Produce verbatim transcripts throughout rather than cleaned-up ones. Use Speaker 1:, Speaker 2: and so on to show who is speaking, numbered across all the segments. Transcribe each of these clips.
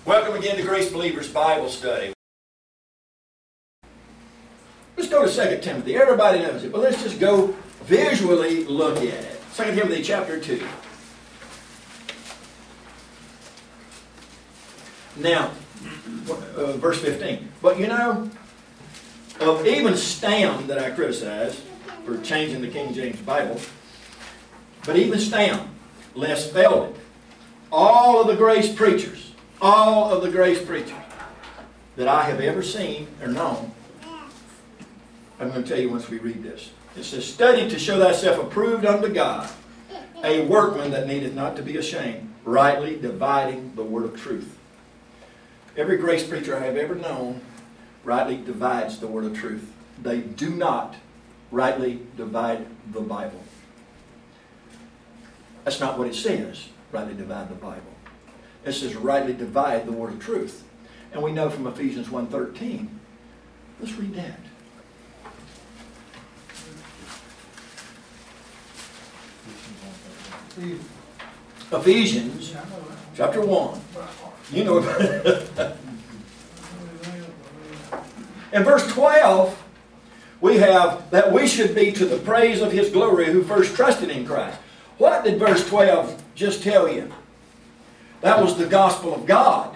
Speaker 1: Welcome again to Grace Believers Bible Study. Let's go to Second Timothy. Everybody knows it, but let's just go visually look at it. Second Timothy chapter two. Now, uh, verse fifteen. But you know, of even Stam that I criticize for changing the King James Bible, but even Stam, Les Feldick, all of the grace preachers, all of the grace preachers that I have ever seen or known, I'm going to tell you once we read this. It says, study to show thyself approved unto God, a workman that needeth not to be ashamed, rightly dividing the word of truth. Every grace preacher I have ever known rightly divides the word of truth. They do not rightly divide the Bible. That's not what it says, rightly divide the Bible. It says rightly divide the word of truth. And we know from Ephesians one thirteen. Let's read that. Ephesians chapter one. You know about it. In verse twelve, we have that we should be to the praise of His glory who first trusted in Christ. What did verse twelve just tell you? That was the gospel of God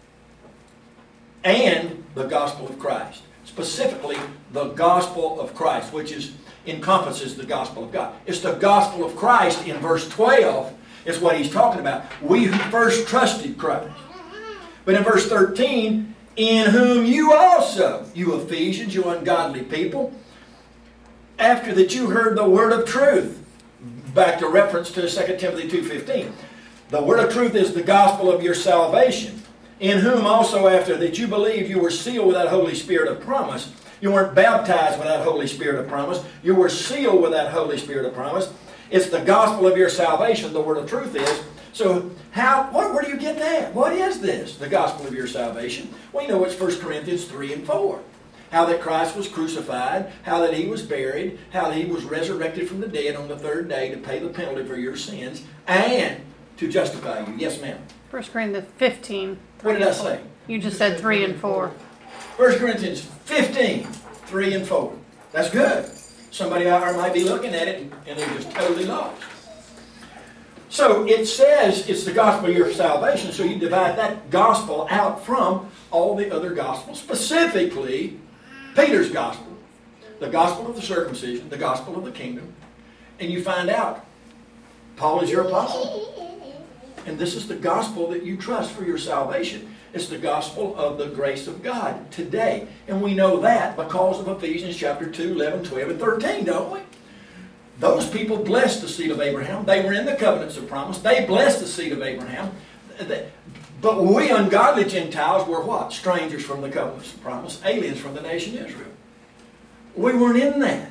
Speaker 1: and the gospel of Christ. Specifically, the gospel of Christ, which is encompasses the gospel of God. It's the gospel of Christ in verse twelve is what he's talking about. We who first trusted Christ. But in verse thirteen, in whom you also, you Ephesians, you ungodly people, after that you heard the word of truth. Back to reference to Second Timothy two fifteen. The word of truth is the gospel of your salvation, in whom also after that you believed you were sealed with that Holy Spirit of promise. You weren't baptized with that Holy Spirit of promise. You were sealed with that Holy Spirit of promise. It's the gospel of your salvation, the word of truth is. So how, what, where do you get that? What is this, the gospel of your salvation? Well, you know it's First Corinthians three and four. How that Christ was crucified, how that He was buried, how that He was resurrected from the dead on the third day to pay the penalty for your sins and to justify you. Yes, ma'am.
Speaker 2: First Corinthians fifteen.
Speaker 1: What did I say?
Speaker 2: You just said three and four.
Speaker 1: First Corinthians fifteen, three and four. That's good. Somebody out there might be looking at it and they're just totally lost. So it says it's the gospel of your salvation, so you divide that gospel out from all the other gospels, specifically Peter's gospel, the gospel of the circumcision, the gospel of the kingdom, and you find out Paul is your apostle. And this is the gospel that you trust for your salvation. It's the gospel of the grace of God today. And we know that because of Ephesians chapter two, eleven, twelve, and thirteen, don't we? Those people blessed the seed of Abraham. They were in the covenants of promise. They blessed the seed of Abraham. But we ungodly Gentiles were what? Strangers from the covenants of promise. Aliens from the nation Israel. We weren't in that.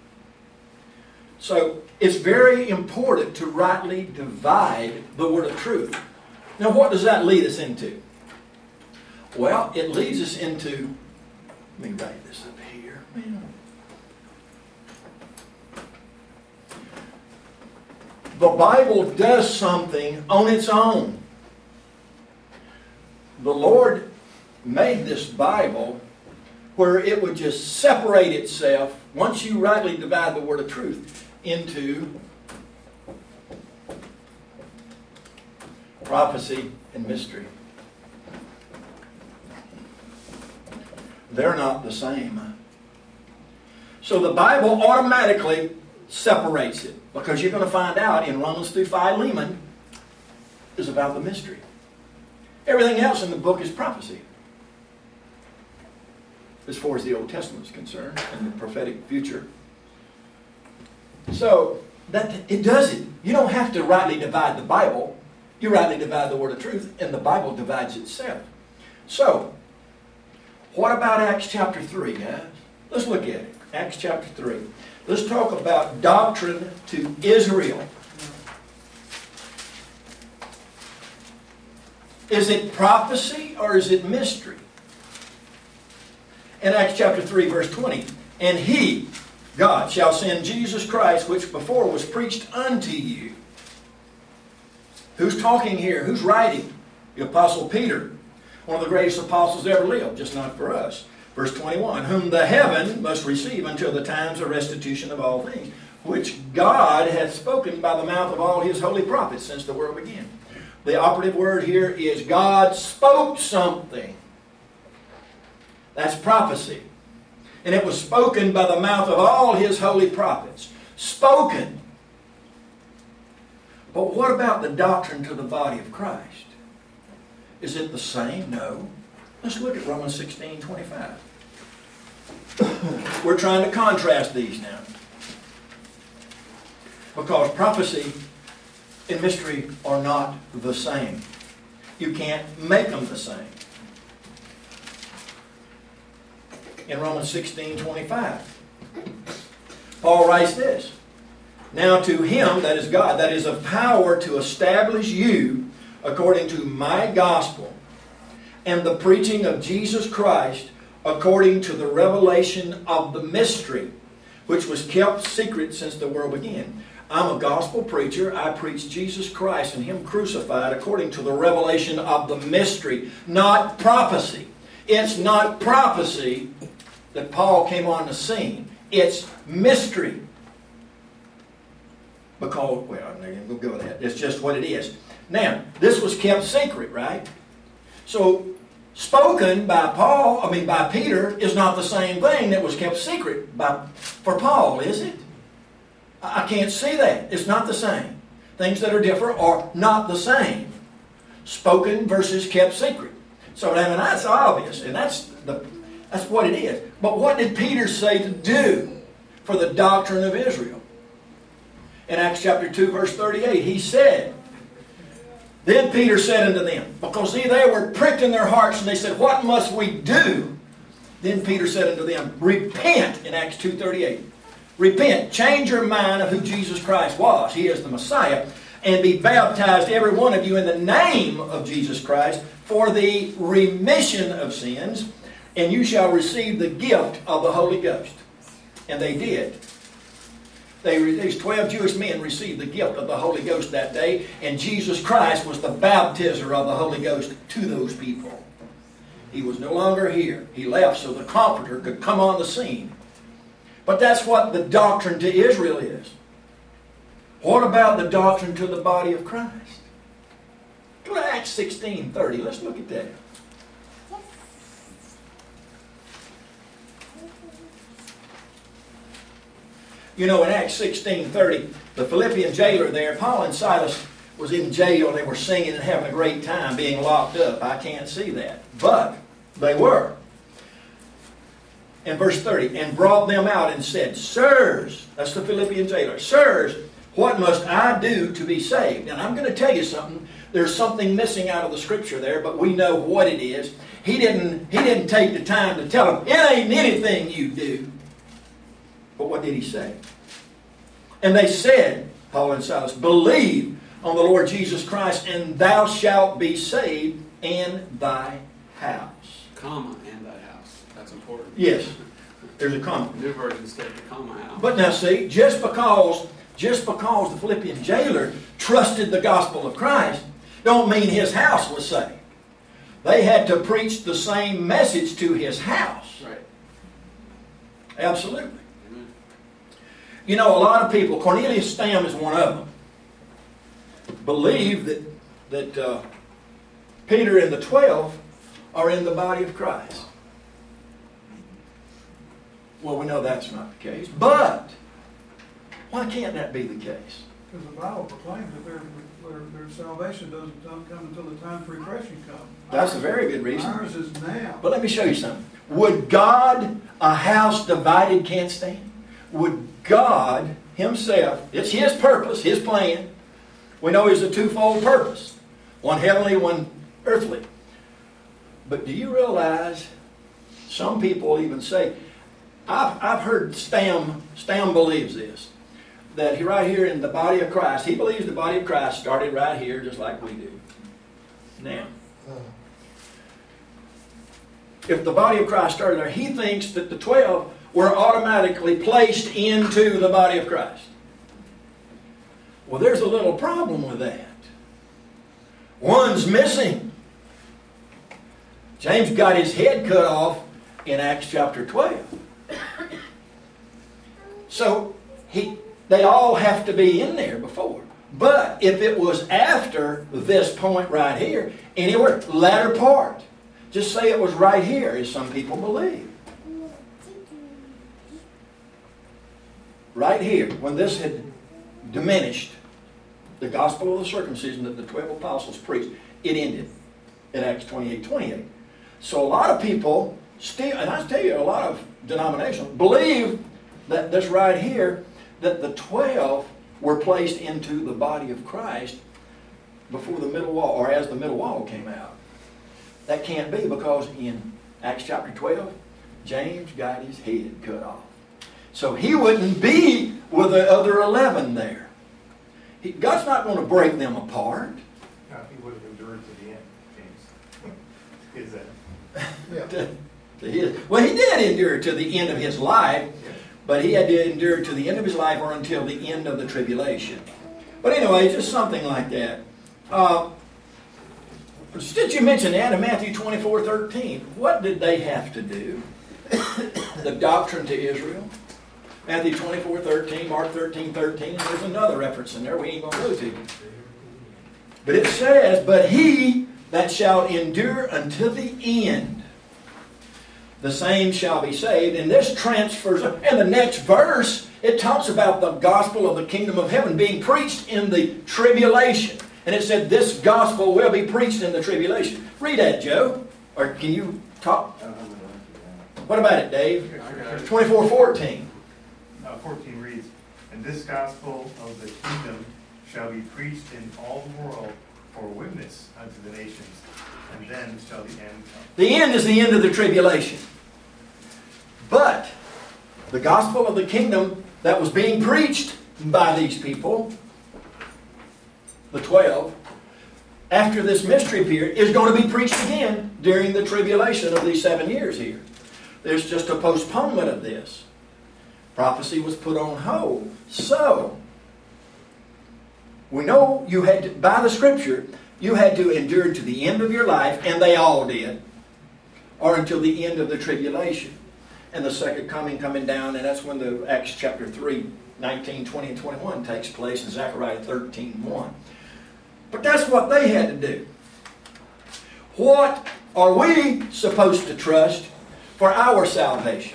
Speaker 1: So it's very important to rightly divide the word of truth. Now what does that lead us into? Well, it leads us into, let me write this up here. The Bible does something on its own. The Lord made this Bible where it would just separate itself, once you rightly divide the word of truth, into prophecy and mystery. They're not the same. So the Bible automatically separates it, because you're going to find out in Romans through Philemon is about the mystery. Everything else in the book is prophecy, as far as the Old Testament is concerned and the prophetic future. So that it does it. You don't have to rightly divide the Bible. You rightly divide the word of truth, and the Bible divides itself. So, what about Acts chapter three, guys? Let's look at it. Acts chapter three. Let's talk about doctrine to Israel. Is it prophecy or is it mystery? In Acts chapter three, verse twenty, and He, God, shall send Jesus Christ, which before was preached unto you. Who's talking here? Who's writing? The Apostle Peter. One of the greatest apostles ever lived, just not for us. Verse twenty-one, whom the heaven must receive until the times of restitution of all things, which God hath spoken by the mouth of all his holy prophets since the world began. The operative word here is God spoke something. That's prophecy. And it was spoken by the mouth of all his holy prophets. Spoken. But what about the doctrine to the body of Christ? Is it the same? No. Let's look at Romans sixteen twenty-five. We're trying to contrast these now. Because prophecy and mystery are not the same. You can't make them the same. In Romans sixteen twenty-five, Paul writes this, now to him, that is God, that is of power to establish you according to my gospel and the preaching of Jesus Christ according to the revelation of the mystery, which was kept secret since the world began. I'm a gospel preacher. I preach Jesus Christ and him crucified according to the revelation of the mystery, not prophecy. It's not prophecy that Paul came on the scene. It's mystery. Because, well, I'm not going to go with that. It's just what it is. Now, this was kept secret, right? So, spoken by Paul, I mean by Peter, is not the same thing that was kept secret by, for Paul, is it? I can't see that. It's not the same. Things that are different are not the same. Spoken versus kept secret. So, I mean, that's obvious, and that's the that's what it is. But what did Peter say to do for the doctrine of Israel? In Acts chapter two, verse thirty-eight, he said, then Peter said unto them, because see, they were pricked in their hearts, and they said, what must we do? Then Peter said unto them, repent, in Acts two thirty-eight. Repent, change your mind of who Jesus Christ was. He is the Messiah. And be baptized, every one of you, in the name of Jesus Christ for the remission of sins, and you shall receive the gift of the Holy Ghost. And they did. They, these twelve Jewish men received the gift of the Holy Ghost that day, and Jesus Christ was the baptizer of the Holy Ghost to those people. He was no longer here. He left so the Comforter could come on the scene. But that's what the doctrine to Israel is. What about the doctrine to the body of Christ? Go to Acts sixteen thirty. Let's look at that. You know, in Acts sixteen thirty, the Philippian jailer there, Paul and Silas was in jail, and they were singing and having a great time being locked up. I can't see that. But they were. In verse thirty, and brought them out and said, sirs, that's the Philippian jailer, sirs, what must I do to be saved? And I'm going to tell you something. There's something missing out of the scripture there, but we know what it is. He didn't, he didn't take the time to tell them, it ain't anything you do. But what did he say? And they said, Paul and Silas, believe on the Lord Jesus Christ, and thou shalt be saved in thy house.
Speaker 3: Comma, and thy house. That's important.
Speaker 1: Yes, there's a comma.
Speaker 3: New version states the comma house.
Speaker 1: But now see, just because, just because the Philippian jailer trusted the gospel of Christ, don't mean his house was saved. They had to preach the same message to his house.
Speaker 3: Right.
Speaker 1: Absolutely.
Speaker 3: Amen.
Speaker 1: You know, a lot of people, Cornelius Stam is one of them, believe that, that uh, Peter and the twelve are in the body of Christ. Well, we know that's not the case, but why can't that be the case?
Speaker 4: Because the Bible proclaims that their, their, their salvation doesn't come until the time for refreshing comes.
Speaker 1: That's a very good reason.
Speaker 4: Ours is now.
Speaker 1: But let me show you something. Would God, a house divided can't stand? Would God himself, it's his purpose, his plan. We know he's a twofold purpose. One heavenly, one earthly. But do you realize, some people even say, I've, I've heard Stam, Stam believes this, that he right here in the body of Christ, he believes the body of Christ started right here just like we do. Now, if the body of Christ started there, he thinks that the twelve were automatically placed into the body of Christ. Well, there's a little problem with that. One's missing. James got his head cut off in Acts chapter twelve. So he, they all have to be in there before. But if it was after this point right here, anywhere, latter part, just say it was right here, as some people believe. Right here, when this had diminished, the gospel of the circumcision that the twelve apostles preached, it ended in Acts twenty-eight twenty-eight. So a lot of people still, and I tell you, a lot of denominations believe that this right here, that the twelve were placed into the body of Christ before the middle wall, or as the middle wall came out. That can't be, because in Acts chapter twelve, James got his head cut off. So he wouldn't be with the other eleven there. He, God's not going to break them apart.
Speaker 5: No, he would have endured to the end, James. Is that?
Speaker 1: to, to his, well, he did endure to the end of his life, but he had to endure to the end of his life or until the end of the tribulation. But anyway, just something like that. Uh, since you mentioned that in Matthew twenty-four thirteen, what did they have to do? The doctrine to Israel. Matthew twenty-four thirteen, Mark thirteen thirteen, and there's another reference in there we ain't going to go to. But it says, but he that shall endure unto the end, the same shall be saved. And this transfers, and the next verse, it talks about the gospel of the kingdom of heaven being preached in the tribulation. And it said, this gospel will be preached in the tribulation. Read that, Joe. Or can you talk? What about it, Dave? twenty-four fourteen.
Speaker 5: Uh, fourteen reads, and this gospel of the kingdom shall be preached in all the world for witness unto the nations, and then shall the end come.
Speaker 1: The end is the end of the tribulation. But the gospel of the kingdom that was being preached by these people, the twelve, after this mystery period, is going to be preached again during the tribulation of these seven years here. There's just a postponement of this. Prophecy was put on hold. So, we know you had to, by the Scripture, you had to endure to the end of your life, and they all did, or until the end of the tribulation. And the second coming coming down, and that's when the Acts chapter three, nineteen, twenty, and twenty-one takes place, and Zechariah thirteen, one. But that's what they had to do. What are we supposed to trust for our salvation?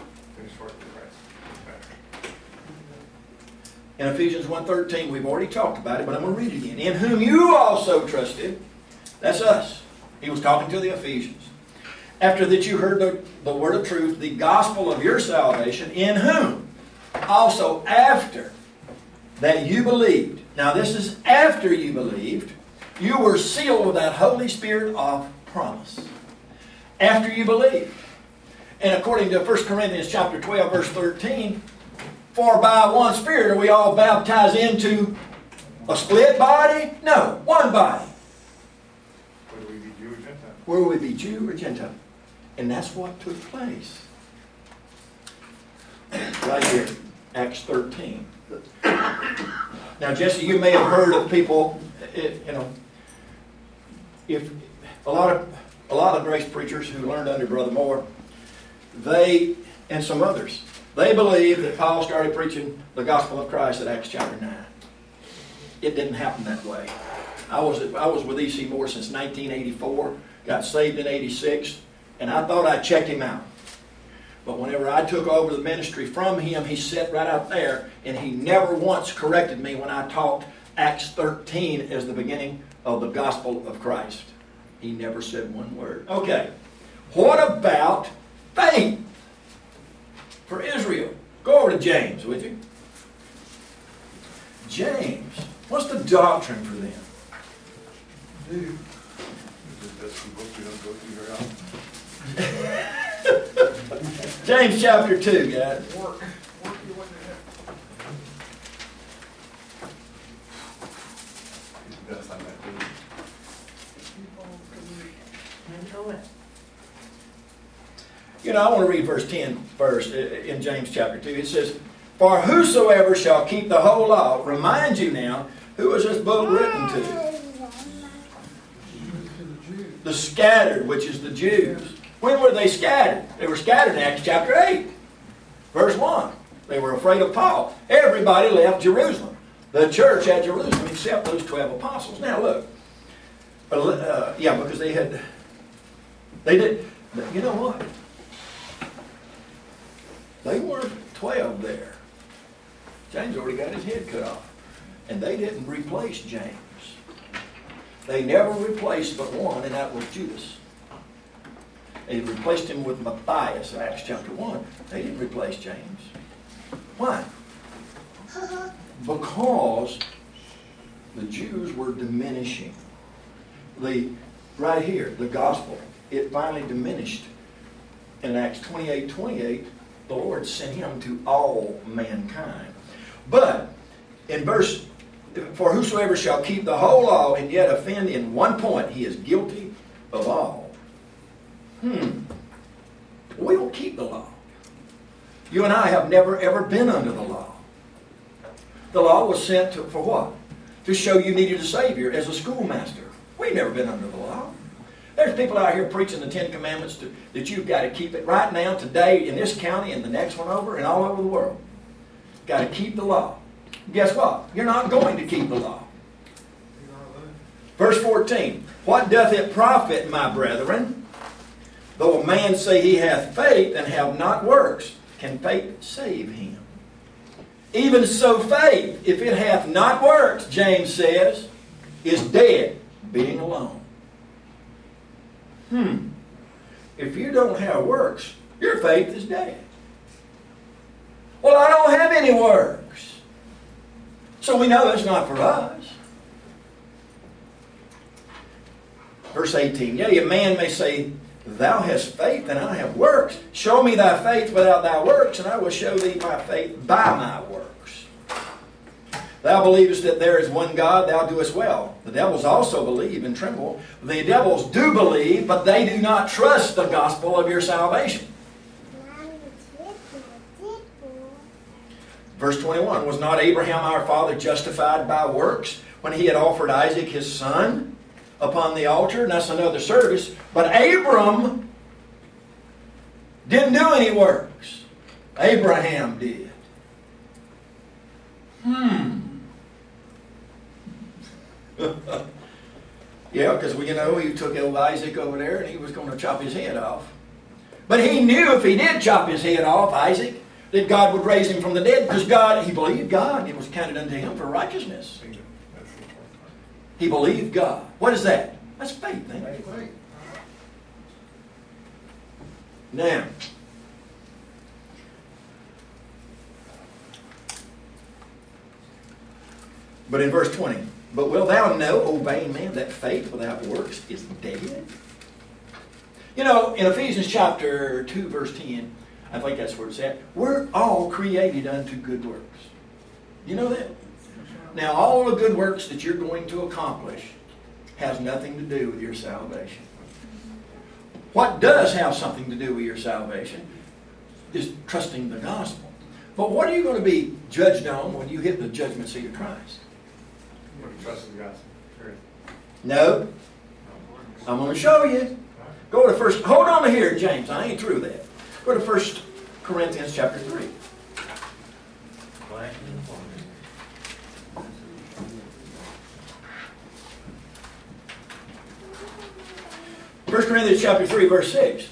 Speaker 1: In Ephesians one thirteen, we've already talked about it, but I'm going to read it again. In whom you also trusted, that's us. He was talking to the Ephesians. After that you heard the, the word of truth, the gospel of your salvation, in whom also after that you believed. Now this is after you believed. You were sealed with that Holy Spirit of promise. After you believed. And according to First Corinthians chapter twelve, verse thirteen, for by one Spirit are we all baptized into a split body? No, one body.
Speaker 5: Whether we be Jew or Gentile.
Speaker 1: Where we be Jew or Gentile. And that's what took place. Right here, Acts thirteen. Now, Jesse, you may have heard of people, you know, if a lot of a lot of grace preachers who learned under Brother Moore, they and some others, they believe that Paul started preaching the gospel of Christ at Acts chapter nine. It didn't happen that way. I was I was with E C Moore since nineteen eighty-four, got saved in eighty-six, and I thought I'd checked him out. But whenever I took over the ministry from him, he sat right out there, and he never once corrected me when I taught Acts thirteen as the beginning of the gospel of Christ. He never said one word. Okay, what about faith for Israel? Go over to James, would you? James, what's the doctrine for them?
Speaker 4: Dude,
Speaker 5: That's the book we don't go through very often.
Speaker 1: James chapter two, guys.
Speaker 4: work, work your way to
Speaker 5: That's not that good.
Speaker 4: heaven.
Speaker 1: You know, I want to read verse ten first in James chapter two. It says, for whosoever shall keep the whole law, remind you now, who is this book written to?
Speaker 4: To the Jews.
Speaker 1: The scattered, which is the Jews. When were they scattered? They were scattered in Acts chapter eight, verse one. They were afraid of Paul. Everybody left Jerusalem. The church at Jerusalem, except those twelve apostles. Now look, uh, yeah, because they had, they did, you know what? They weren't twelve there. James already got his head cut off. And they didn't replace James. They never replaced but one, and that was Judas. They replaced him with Matthias in Acts chapter one. They didn't replace James. Why? Because the Jews were diminishing. The, right here, the gospel, it finally diminished. In Acts twenty-eight twenty-eight, the Lord sent him to all mankind. But in verse, for whosoever shall keep the whole law and yet offend in one point, he is guilty of all. Hmm. We don't keep the law. You and I have never ever been under the law. The law was sent to, for what? To show you needed a Savior as a schoolmaster. We've never been under the law. There's people out here preaching the Ten Commandments to, that you've got to keep it right now, today, in this county, and the next one over, and all over the world. Got to keep the law. Guess what? You're not going to keep the law. Verse fourteen. What doth it profit, my brethren, though a man say he hath faith and have not works? Can faith save him? Even so faith, if it hath not works, James says, is dead, being alone. Hmm. If you don't have works, your faith is dead. Well, I don't have any works. So we know that's not for us. Verse eighteen. Yea, a man may say, Thou hast faith, and I have works. Show me thy faith without thy works, and I will show thee my faith by my works. Thou believest that there is one God, thou doest well. The devils also believe and tremble. The devils do believe, but they do not trust the gospel of your salvation. Verse twenty-one. Was not Abraham our father justified by works when he had offered Isaac his son upon the altar? And that's another service. But Abram didn't do any works. Abraham did. Hmm. Yeah, because we you know he took old Isaac over there and he was going to chop his head off. But he knew if he did chop his head off, Isaac, that God would raise him from the dead, because God, he believed God, and it was counted unto him for righteousness. He believed God. What is that? That's faith, ain't it?
Speaker 4: Faith.
Speaker 1: Now, but in verse twenty, but wilt thou know, O vain man, that faith without works is dead? You know, in Ephesians chapter two, verse ten, I think that's where it's at. We're all created unto good works. You know that? Now, all the good works that you're going to accomplish has nothing to do with your salvation. What does have something to do with your salvation is trusting the gospel. But what are you going to be judged on when you hit the judgment seat of Christ?
Speaker 5: You have to trust the gospel. Sure.
Speaker 1: No. I'm going to show you. Go to first. Hold on to here, James. I ain't through that. Go to First Corinthians chapter three. First Corinthians chapter three, verse six.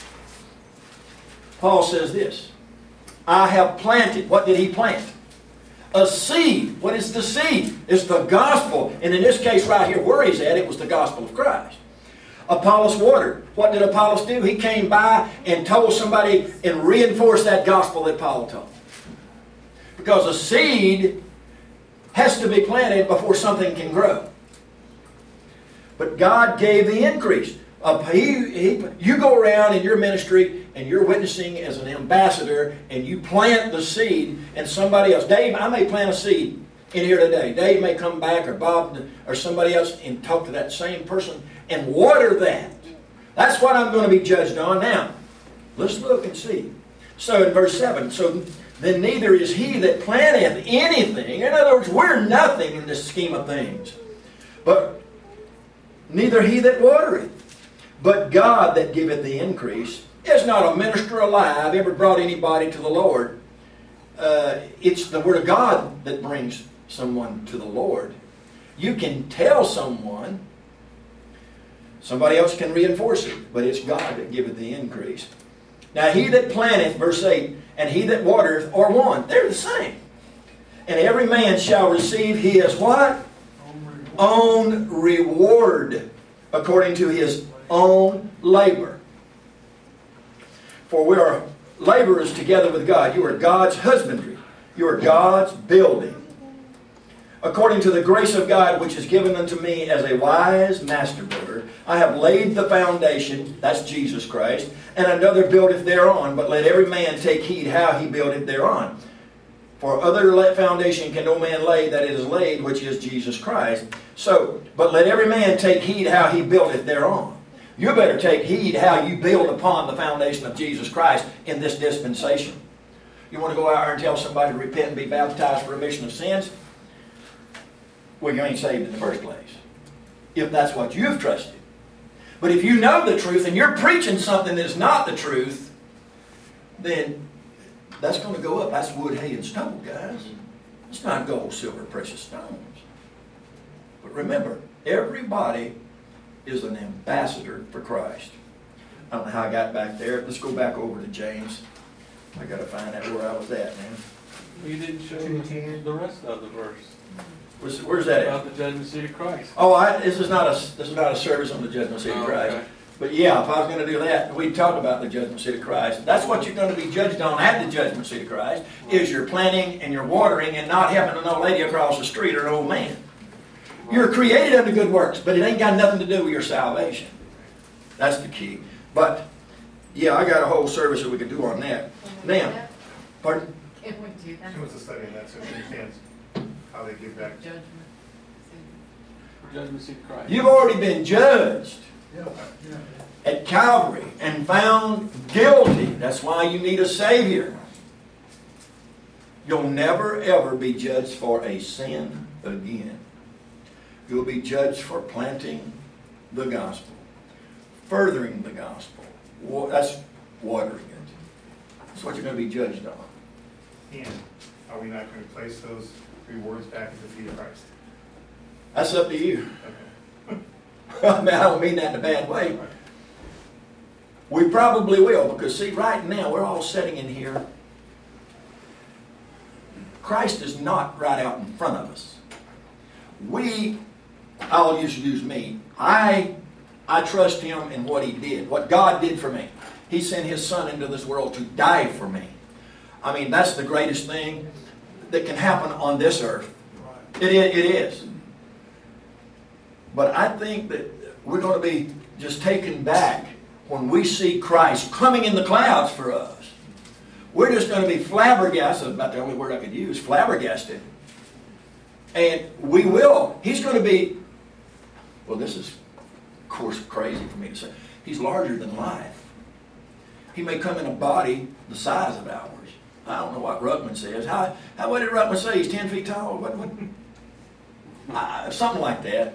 Speaker 1: Paul says this. I have planted. What did he plant? A seed. What is the seed? It's the gospel. And in this case right here, where he's at, it was the gospel of Christ. Apollos watered. What did Apollos do? He came by and told somebody and reinforced that gospel that Paul told. Because a seed has to be planted before something can grow. But God gave the increase. Uh, he, he, you go around in your ministry and you're witnessing as an ambassador and you plant the seed and somebody else. Dave, I may plant a seed in here today. Dave may come back, or Bob or somebody else, and talk to that same person and water that. That's what I'm going to be judged on. Now, let's look and see. So in verse seven, so then neither is he that planteth anything. In other words, we're nothing in this scheme of things. But neither he that watereth. But God that giveth the increase is not a minister alive ever brought anybody to the Lord. Uh, it's the Word of God that brings someone to the Lord. You can tell someone, somebody else can reinforce it, but it's God that giveth the increase. Now he that planteth, verse eight, and he that watereth are one. They're the same. And every man shall receive his what? Own reward, according to his own labor. For we are laborers together with God. You are God's husbandry. You are God's building. According to the grace of God which is given unto me as a wise master builder, I have laid the foundation, that's Jesus Christ, and another buildeth thereon. But let every man take heed how he buildeth thereon. For other foundation can no man lay that it is laid, which is Jesus Christ. So, but let every man take heed how he buildeth thereon. You better take heed how you build upon the foundation of Jesus Christ in this dispensation. You want to go out there and tell somebody to repent and be baptized for remission of sins? Well, you ain't saved in the first place, if that's what you've trusted. But if you know the truth and you're preaching something that is not the truth, then that's going to go up. That's wood, hay, and stubble, guys. It's not gold, silver, precious stones. But remember, everybody is an ambassador for Christ. I don't know how I got back there. Let's go back over to James. I got to find out where I was at, man.
Speaker 3: You didn't show the, the rest of the verse.
Speaker 1: Where's, where's that
Speaker 3: About
Speaker 1: at?
Speaker 3: the judgment seat of Christ.
Speaker 1: Oh, I, this is not a this is not a service on the judgment seat of
Speaker 3: Oh,
Speaker 1: Christ.
Speaker 3: okay.
Speaker 1: But yeah, if I was going to do that, we'd talk about the judgment seat of Christ. That's what you're going to be judged on at the judgment seat of Christ, is your planting and your watering and not helping an old lady across the street or an old man. You're created unto good works, but it ain't got nothing to do with your salvation. That's the key. But yeah, I got a whole service that we could do on that. Now, pardon?
Speaker 6: If we do that.
Speaker 5: She wants to study in that so she understands how they give back.
Speaker 6: Judgment.
Speaker 3: Judgment seat of Christ.
Speaker 1: You've already been judged
Speaker 4: Yeah, yeah.
Speaker 1: at Calvary and found guilty. That's why you need a Savior. You'll never ever be judged for a sin again. You'll be judged for planting the gospel, furthering the gospel. Wa- That's watering it. That's what you're going to be judged on.
Speaker 5: And are we not going to place those rewards back at the feet of Christ?
Speaker 1: That's up to you.
Speaker 5: Okay.
Speaker 1: I mean, I don't mean that in a bad way. We probably will, because see, right now we're all sitting in here. Christ is not right out in front of us. We, I'll just use me. I, I trust Him in what He did, what God did for me. He sent His Son into this world to die for me. I mean, that's the greatest thing that can happen on this earth. It, it, it is. But I think that we're going to be just taken back when we see Christ coming in the clouds for us. We're just going to be flabbergasted, about the only word I could use, flabbergasted. And we will. He's going to be, well, this is, of course, crazy for me to say. He's larger than life. He may come in a body the size of ours. I don't know what Ruckman says. How, how what did Ruckman say? He's ten feet tall? What, what? Uh, something like that.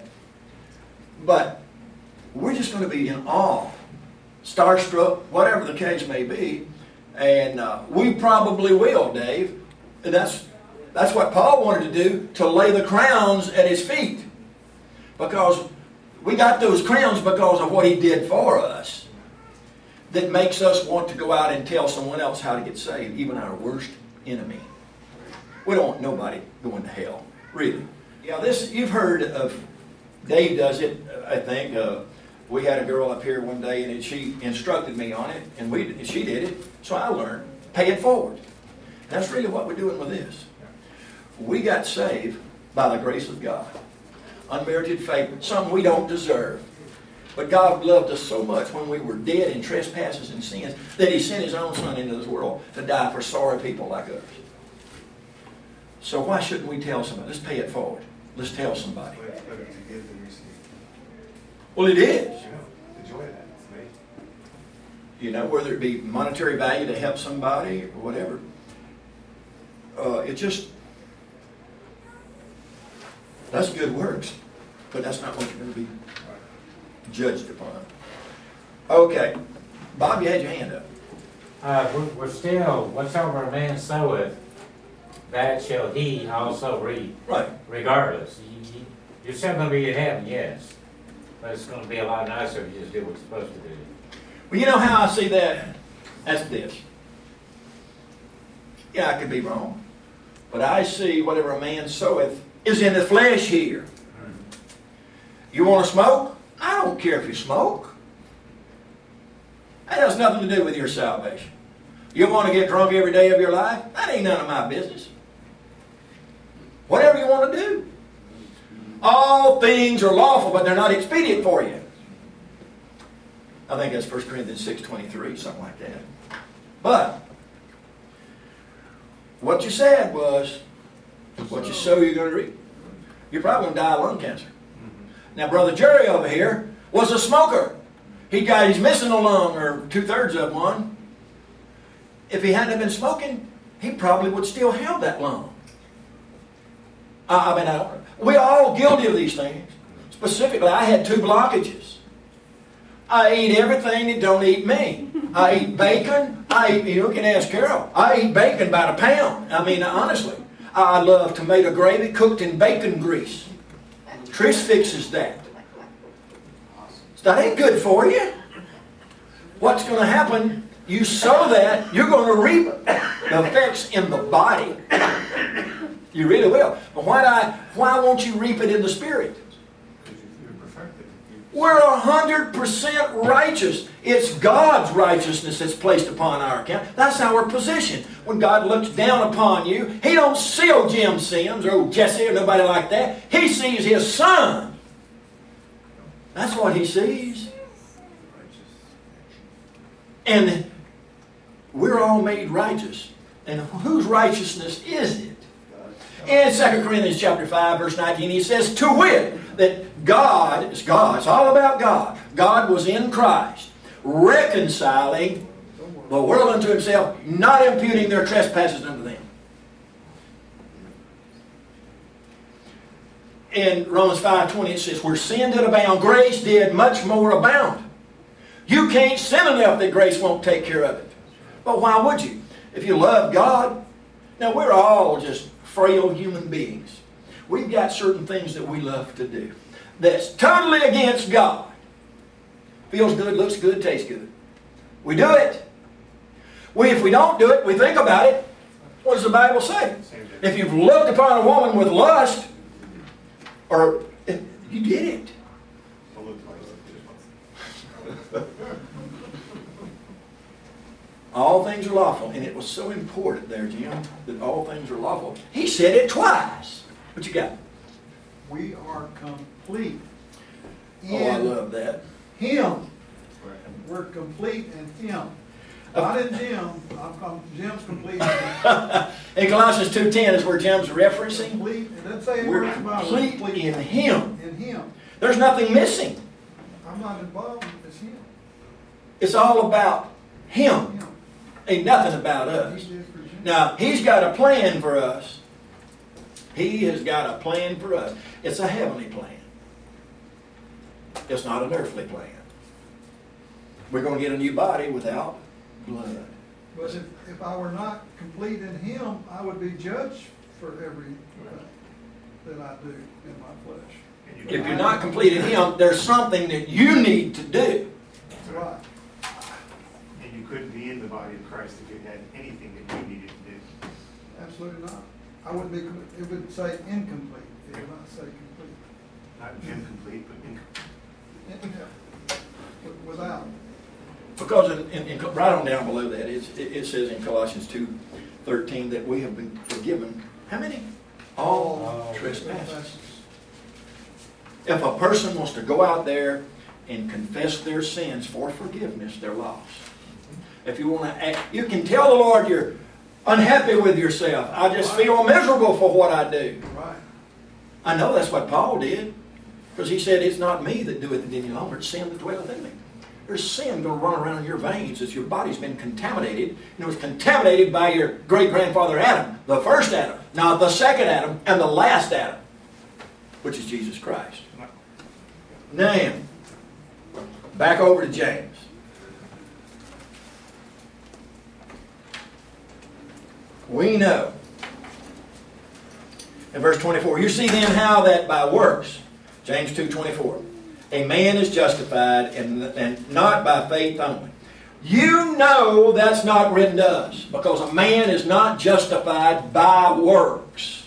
Speaker 1: But we're just going to be in awe, starstruck, whatever the case may be. And uh, we probably will, Dave. And that's, that's what Paul wanted to do, to lay the crowns at his feet. Because we got those crowns because of what he did for us. That makes us want to go out and tell someone else how to get saved, even our worst enemy. We don't want nobody going to hell, really. Yeah, this, you've heard of, Dave does it, I think. Uh, we had a girl up here one day, and she instructed me on it, and we she did it, so I learned. Pay it forward. That's really what we're doing with this. We got saved by the grace of God. Unmerited favor, something we don't deserve. But God loved us so much when we were dead in trespasses and sins that He sent His own Son into this world to die for sorry people like us. So why shouldn't we tell somebody? Let's pay it forward. Let's tell somebody.
Speaker 5: But it's better to give than receive.
Speaker 1: Well, it is.
Speaker 5: You know, the joy of that. It's amazing.
Speaker 1: You know, whether it be monetary value to help somebody or whatever. Uh, it just, that's good works. But that's not what you're going to be judged upon. Okay. Bob, you had your hand up.
Speaker 6: Uh, we're, we're still, whatsoever a man soweth, that shall he also reap,
Speaker 1: Right.
Speaker 6: regardless. You, you, you're still gonna be in heaven, yes, but it's gonna be a lot nicer if you just do what you're supposed to do.
Speaker 1: Well, you know how I see that? That's this. Yeah, I could be wrong. But I see whatever a man soweth is in the flesh here. You want to smoke? I don't care if you smoke. That has nothing to do with your salvation. You want to get drunk every day of your life? That ain't none of my business. Whatever you want to do. All things are lawful, but they're not expedient for you. I think that's First Corinthians six twenty-three, something like that. But what you said was, what you sow, you're going to reap. You're probably going to die of lung cancer. Now, Brother Jerry over here was a smoker. He got, he's missing a lung, or two-thirds of one. If he hadn't been smoking, he probably would still have that lung. I, I mean, I don't, we're all guilty of these things. Specifically, I had two blockages. I eat everything that don't eat me. I eat bacon. I eat, you can ask Carol. I eat bacon by the pound. I mean, honestly. I love tomato gravy cooked in bacon grease. Trish fixes that. That ain't good for you. What's going to happen? You sow that, you're going to reap the effects in the body. You really will. But why, do I, why won't you reap it in the spirit? We're a hundred percent righteous. It's God's righteousness that's placed upon our account. That's our position. When God looks down upon you, He don't see old Jim Sims or old Jesse or nobody like that. He sees His Son. That's what He sees. And we're all made righteous. And whose righteousness is it? In Second Corinthians chapter five, verse nineteen, he says, to wit, that God is God. It's all about God. God was in Christ, reconciling the world unto Himself, not imputing their trespasses unto them. In Romans five twenty, it says, where sin did abound, grace did much more abound. You can't sin enough that grace won't take care of it. But why would you? If you love God, now we're all just frail human beings. We've got certain things that we love to do that's totally against God. Feels good, looks good, tastes good. We do it. We, if we don't do it, we think about it. What does the Bible say? If you've looked upon a woman with lust, or you did it. All things are lawful. And it was so important there, Jim, that all things are lawful. He said it twice. What you got?
Speaker 4: We are complete
Speaker 1: Oh, I
Speaker 4: in
Speaker 1: love that.
Speaker 4: Him. We're complete in Him. Not in Jim. I'm com- Jim's complete.
Speaker 1: In Colossians two ten is where Jim's referencing.
Speaker 4: Complete. It doesn't say
Speaker 1: We're
Speaker 4: anywhere about
Speaker 1: complete in Him.
Speaker 4: In Him.
Speaker 1: There's nothing missing.
Speaker 4: I'm not involved. It's Him.
Speaker 1: It's all about Him.
Speaker 4: Him.
Speaker 1: Ain't nothing about
Speaker 4: He
Speaker 1: us.
Speaker 4: did for Jim.
Speaker 1: Now, He's got a plan for us. He has got a plan for us. It's a heavenly plan. It's not an earthly plan. We're going to get a new body without blood.
Speaker 4: But if, if I were not complete in Him, I would be judged for everything that I do in my flesh.
Speaker 1: If you're not complete in Him, there's something that you need to do.
Speaker 4: That's right.
Speaker 5: And you couldn't be in the body of Christ if you had anything that you needed to do.
Speaker 4: Absolutely not. I wouldn't be, com- it would say incomplete. It would not say complete.
Speaker 5: Not incomplete, but incomplete.
Speaker 4: In- yeah. Wi- Without.
Speaker 1: Because in, in, in, right on down below that, it's, it, it says in Colossians two thirteen that we have been forgiven. How many? All
Speaker 6: All
Speaker 1: trespasses. If a person wants to go out there and confess their sins for forgiveness, they're lost. If you want to act, you can tell the Lord you're unhappy with yourself. I just feel miserable for what I do.
Speaker 4: Right.
Speaker 1: I know that's what Paul did. Because he said, it's not me that doeth it any longer, it's sin that dwelleth in me. There's sin going to run around in your veins as your body's been contaminated. And it was contaminated by your great-grandfather Adam, the first Adam, not the second Adam, and the last Adam, which is Jesus Christ. Now, back over to James. We know. In verse twenty-four, you see then how that by works, James two twenty-four, a man is justified and, and not by faith only. You know that's not written to us, because a man is not justified by works.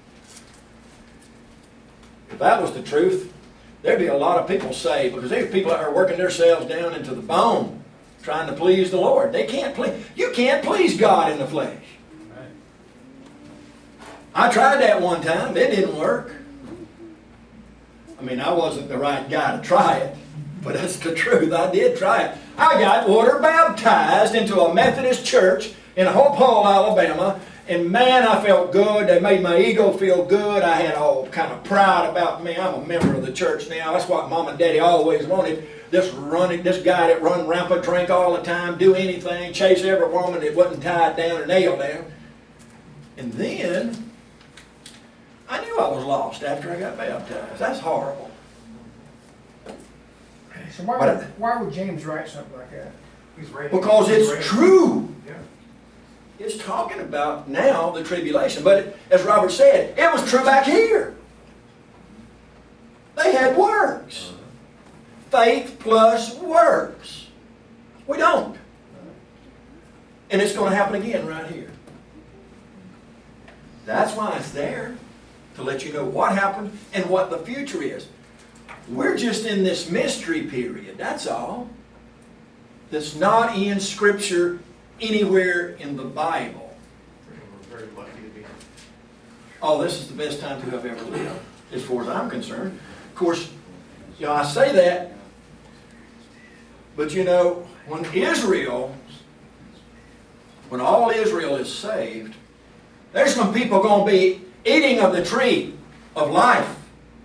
Speaker 1: If that was the truth, there'd be a lot of people saved, because there's people that are working themselves down into the bone trying to please the Lord. They can't please. You can't please God in the flesh. I tried that one time. It didn't work. I mean, I wasn't the right guy to try it, but that's the truth. I did try it. I got water baptized into a Methodist church in Hope Hall, Alabama, and man, I felt good. They made my ego feel good. I had all kind of pride about me. I'm a member of the church now. That's what Mom and Daddy always wanted. This running, this guy that run rampant, drink all the time, do anything, chase every woman that wasn't tied down or nailed down. And then I knew I was lost after I got baptized. That's horrible.
Speaker 7: So why
Speaker 1: But-
Speaker 7: would, why would James write something like that?
Speaker 5: He's right.
Speaker 1: Because
Speaker 5: He's
Speaker 1: it's
Speaker 5: right.
Speaker 1: true.
Speaker 5: Yeah.
Speaker 1: It's talking about now the tribulation. But it, as Robert said, it was true back here. They had works. Faith plus works. We don't. And it's going to happen again right here. That's why it's there, to let you know what happened and what the future is. We're just in this mystery period, that's all. That's not in Scripture anywhere in the Bible.
Speaker 5: We're very lucky to be.
Speaker 1: Oh, this is the best time to have ever lived, as far as I'm concerned. Of course, you know, I say that, but you know, when Israel, when all Israel is saved, there's some people going to be eating of the tree of life.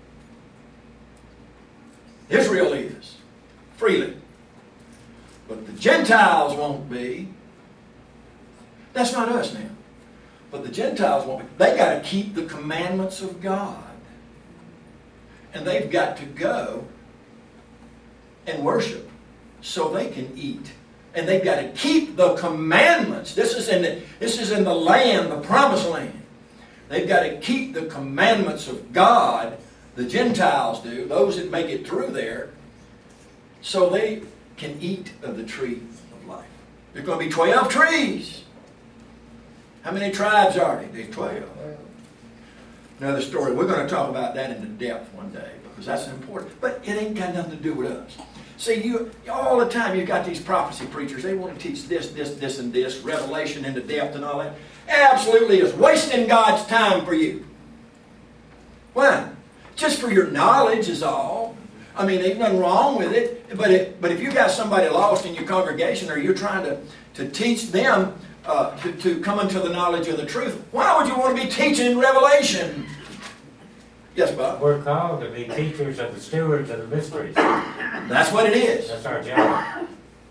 Speaker 1: Israel is, freely. But the Gentiles won't be. That's not us now. But the Gentiles won't be. They got to keep the commandments of God. And they've got to go and worship so they can eat. And they've got to keep the commandments. This is in the, this is in the land, the promised land. They've got to keep the commandments of God. The Gentiles do, those that make it through there, so they can eat of the tree of life. There's going to be twelve trees. How many tribes are there? There's twelve. Another story. We're going to talk about that in the depth one day, because that's important. But it ain't got nothing to do with us. See, you all the time you got these prophecy preachers. They want to teach this, this, this, and this, revelation into depth and all that. Absolutely is wasting God's time for you. Why? Just for your knowledge is all. I mean, there's nothing wrong with it. But it, but if you got somebody lost in your congregation, or you're trying to, to teach them uh, to, to come into the knowledge of the truth, why would you want to be teaching Revelation? Yes, Bob?
Speaker 6: We're called to be teachers of the stewards of the mysteries.
Speaker 1: That's what it is.
Speaker 6: That's our job.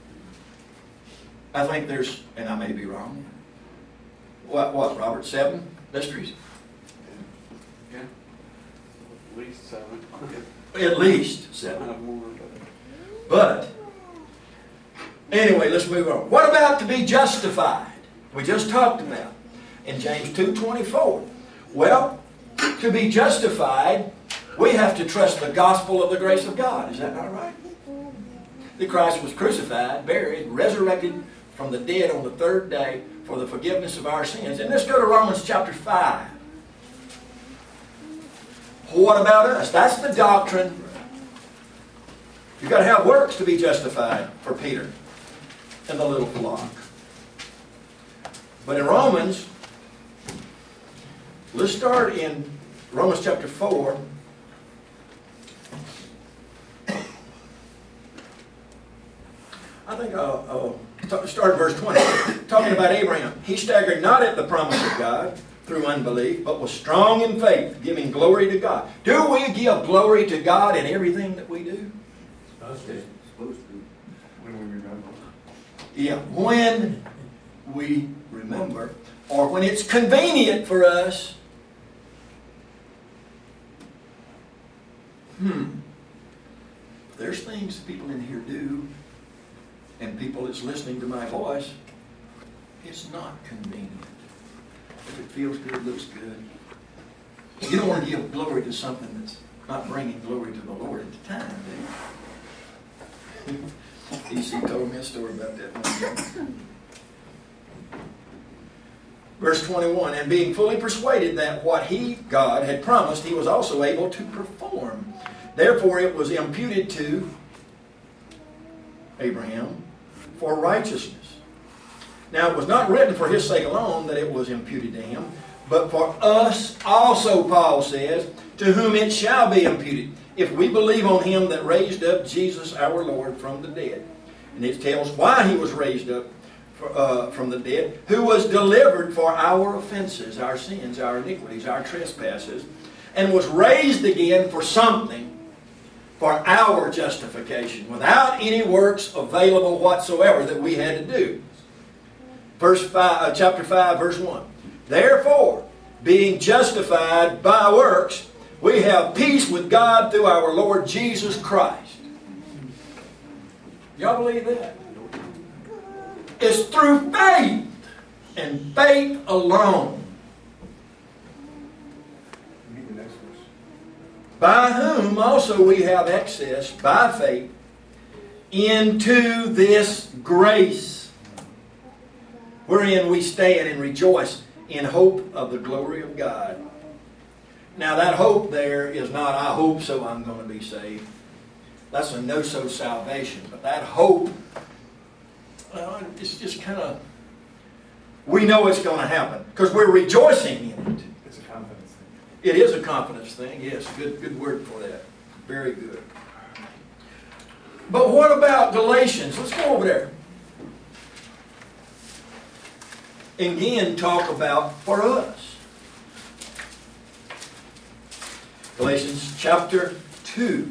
Speaker 1: I think there's, and I may be wrong, what, what, Robert, seven mysteries?
Speaker 3: Yeah. At least seven.
Speaker 1: At least seven. But, anyway, let's move on. What about to be justified? We just talked about in James two twenty-four. Well, to be justified, we have to trust the gospel of the grace of God. Is that not right? That Christ was crucified, buried, resurrected from the dead on the third day for the forgiveness of our sins. And let's go to Romans chapter five. What about us? That's the doctrine. You've got to have works to be justified for Peter and the little flock. But in Romans, let's start in Romans chapter four. I think I'll, I'll start in verse twenty. Talking about Abraham. He staggered not at the promise of God through unbelief, but was strong in faith, giving glory to God. Do we give glory to God in everything that we do?
Speaker 6: Supposed to.
Speaker 5: When we remember.
Speaker 1: Yeah, when we remember, or when it's convenient for us. Hmm. There's things people in here do, and people that's listening to my voice, it's not convenient. If it feels good, looks good. You don't want to give glory to something that's not bringing glory to the Lord at the time, do you? E C told me a story about that one time. Verse twenty-one, and being fully persuaded that what he, God, had promised, he was also able to perform. Therefore it was imputed to Abraham for righteousness. Now it was not written for his sake alone that it was imputed to him, but for us also, Paul says, to whom it shall be imputed, if we believe on him that raised up Jesus our Lord from the dead. And it tells why he was raised up for, uh, from the dead, who was delivered for our offenses, our sins, our iniquities, our trespasses, and was raised again for something, for our justification, without any works available whatsoever that we had to do. Verse five, uh, chapter five, verse one. Therefore, being justified by works, we have peace with God through our Lord Jesus Christ. Y'all believe that? It's through faith, and faith alone.
Speaker 5: Read the next verse.
Speaker 1: By whom also we have access, by faith, into this grace, wherein we stand and rejoice in hope of the glory of God. Now that hope there is not, I hope so I'm going to be saved. That's a no-so salvation. But that hope, well, it's just kind of, we know it's going to happen because we're rejoicing in it.
Speaker 5: It's a confidence thing.
Speaker 1: It is a confidence thing, yes. Good, good word for that. Very good. But what about Galatians? Let's go over there. Again, talk about for us. Galatians chapter two,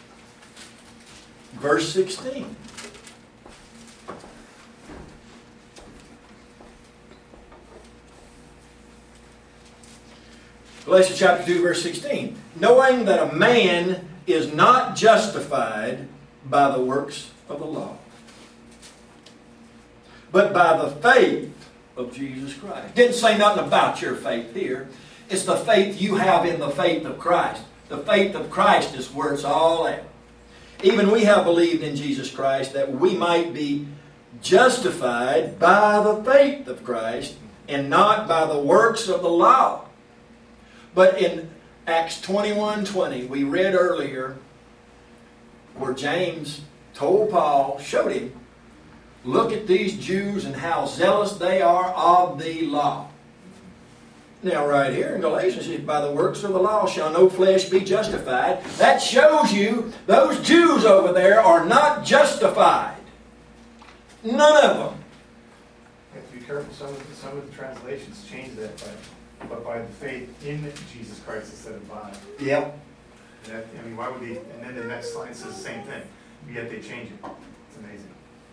Speaker 1: verse sixteen. Galatians chapter two, verse sixteen. Knowing that a man is not justified by the works of the law, but by the faith of Jesus Christ. Didn't say nothing about your faith here. It's the faith you have in the faith of Christ. The faith of Christ is where it's all at. Even we have believed in Jesus Christ that we might be justified by the faith of Christ and not by the works of the law. But in Acts twenty-one twenty, we read earlier where James told Paul, showed him, look at these Jews and how zealous they are of the law. Now right here in Galatians, by the works of the law shall no flesh be justified. That shows you those Jews over there are not justified. None of them.
Speaker 5: You have to be careful. Some of the, some of the translations change that by, but by the faith in Jesus Christ instead of by.
Speaker 1: Yep.
Speaker 5: That, I mean, why would they? And then the next line says the same thing, yet they change it. It's amazing.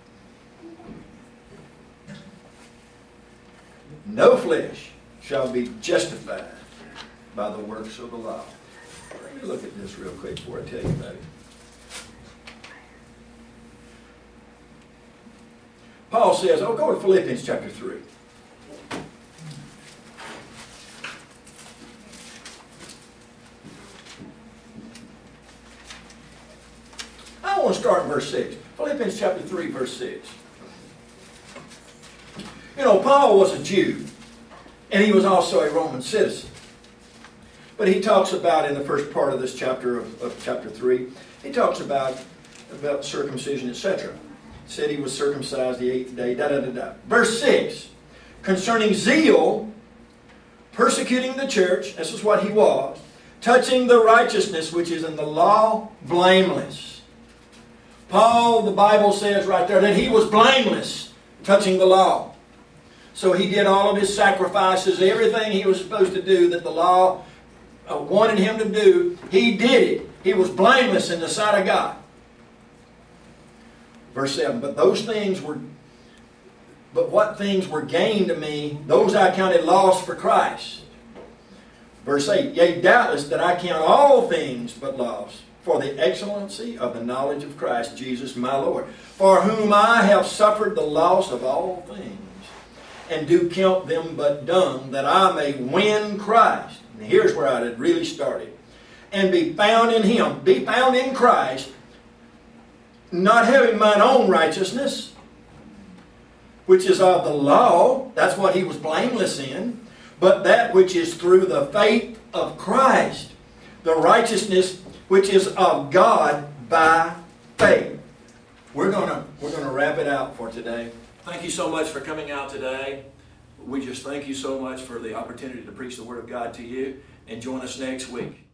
Speaker 1: No flesh shall be justified by the works of the law. Let me look at this real quick before I tell you about it. Paul says, oh, go to Philippians chapter three. I want to start in verse six. Philippians chapter three, verse six. You know, Paul was a Jew, and he was also a Roman citizen. But he talks about in the first part of this chapter of, of chapter three, he talks about, about circumcision, et cetera. Said he was circumcised the eighth day, da da da da. Verse six, concerning zeal, persecuting the church, this is what he was, touching the righteousness which is in the law, blameless. Paul, the Bible says right there, that he was blameless, touching the law. So he did all of his sacrifices, everything he was supposed to do that the law uh, wanted him to do, he did it. He was blameless in the sight of God. Verse seven, but those things were, but what things were gained to me, those I counted loss for Christ. Verse eight, yea, doubtless that I count all things but loss for the excellency of the knowledge of Christ Jesus my Lord, for whom I have suffered the loss of all things, and do count them but dung, that I may win Christ. And here's where I had really started. And be found in Him, be found in Christ, not having mine own righteousness, which is of the law, that's what he was blameless in, but that which is through the faith of Christ, the righteousness which is of God by faith. We're gonna we're gonna wrap it out for today. Thank you so much for coming out today. We just thank you so much for the opportunity to preach the Word of God to you, and join us next week.